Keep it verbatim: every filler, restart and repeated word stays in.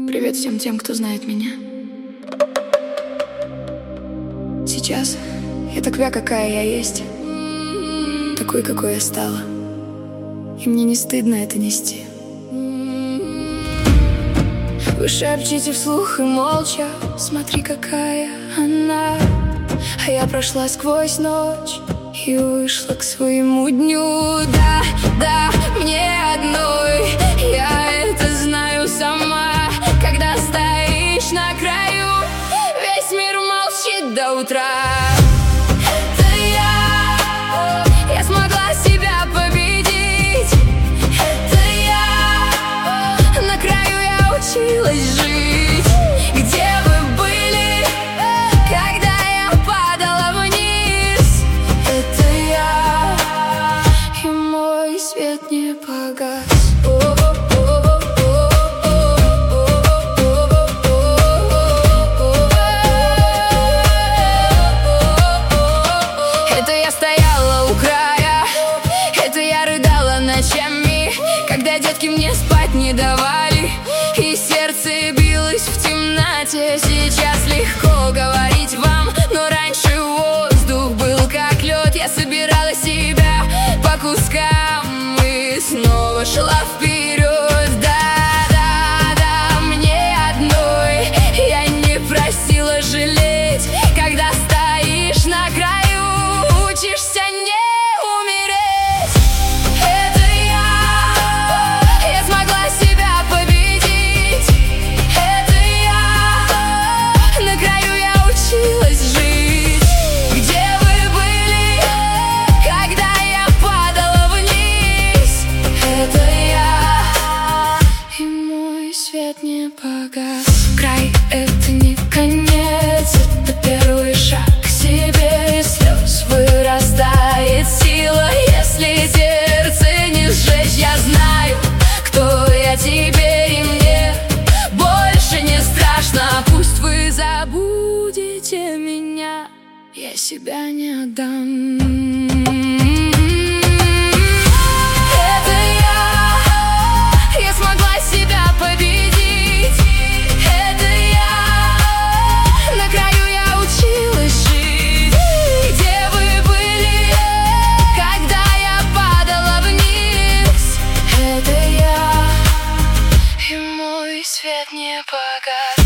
Привет всем тем, кто знает меня. Сейчас я такая, какая я есть, такой, какой я стала. И мне не стыдно это нести. Вы шепчете вслух и молча: смотри, какая она. А я прошла сквозь ночь и вышла к своему дню. Да, да, мне одной, я это знаю сама. Когда стоишь на краю, весь мир молчит до утра. Это я, я смогла себя победить. Это я, на краю я училась жить. Где вы были, когда я падала вниз? Это я, и мой свет не погас. Ночами, когда детки мне спать не давали, и сердце билось в темноте. Сейчас легко говорить вам, но раньше воздух был как лед. Я собирала себя по кускам и снова шла вперед. Да, да, да, мне одной, я не просила жалеть. Когда стоишь на краю, учишься не не погас. Край — это не конец, это первый шаг к себе. Из слез вырастает сила, если сердце не сжечь. Я знаю, кто я теперь, и мне больше не страшно. Пусть вы забудете меня, я себя не отдам. Свет не погас.